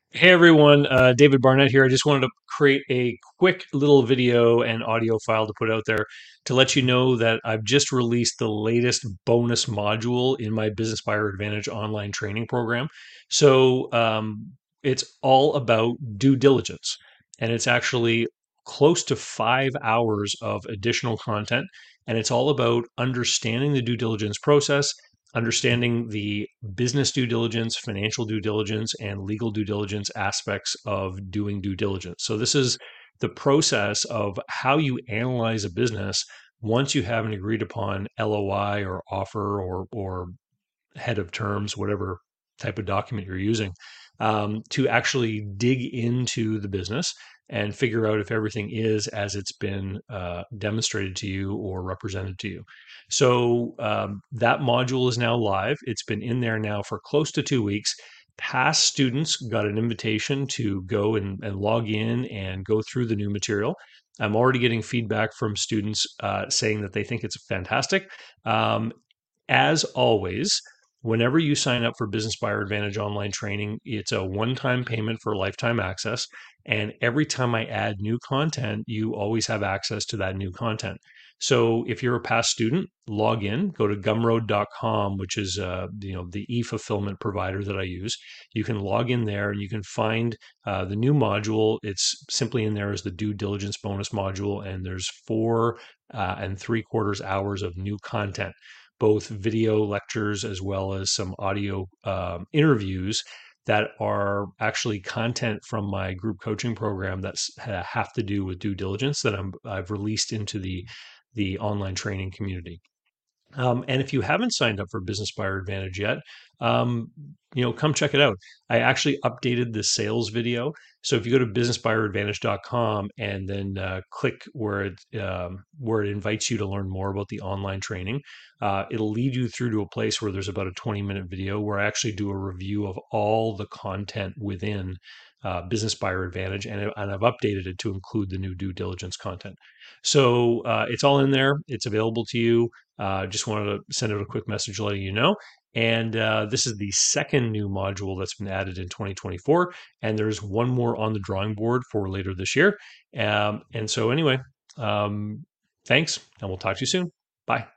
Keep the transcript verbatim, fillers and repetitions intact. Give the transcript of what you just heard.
Hey everyone, uh, David Barnett here. I just wanted to create a quick little video and audio file to put out there to let you know that I've just released the latest bonus module in my Business Buyer Advantage online training program. So um, it's all about due diligence, and it's actually close to five hours of additional content, and it's all about understanding the due diligence process, understanding the business due diligence, financial due diligence, and legal due diligence aspects of doing due diligence. So, this is the process of how you analyze a business once you have an agreed upon L O I or offer or, or head of terms, whatever type of document you're using, um, to actually dig into the business and figure out if everything is as it's been uh, demonstrated to you or represented to you. So um, that module is now live. It's been in there now for close to two weeks. Past students got an invitation to go and, and log in and go through the new material. I'm already getting feedback from students uh, saying that they think it's fantastic. Um, as always, whenever you sign up for Business Buyer Advantage online training, it's a one time payment for lifetime access. And every time I add new content, you always have access to that new content. So if you're a past student, log in, go to gumroad dot com, which is uh, you know the e-fulfillment provider that I use. You can log in there and you can find uh, the new module. It's simply in there as the due diligence bonus module, and there's four uh, and three quarters hours of new content, both video lectures as well as some audio um, interviews that are actually content from my group coaching program that's have to do with due diligence that I'm, I've released into the the online training community. Um, and if you haven't signed up for Business Buyer Advantage yet, um, you know, come check it out. I actually updated the sales video. So if you go to business buyer advantage dot com and then uh, click where it um, where it invites you to learn more about the online training, uh, it'll lead you through to a place where there's about a twenty minute video where I actually do a review of all the content within uh, Business Buyer Advantage, and, it, and I've updated it to include the new due diligence content. So uh, it's all in there. It's available to you. Uh, just wanted to send out a quick message letting you know. And uh, this is the second new module that's been added in twenty twenty-four. And there's one more on the drawing board for later this year. Um, and so, anyway, um, thanks, and we'll talk to you soon. Bye.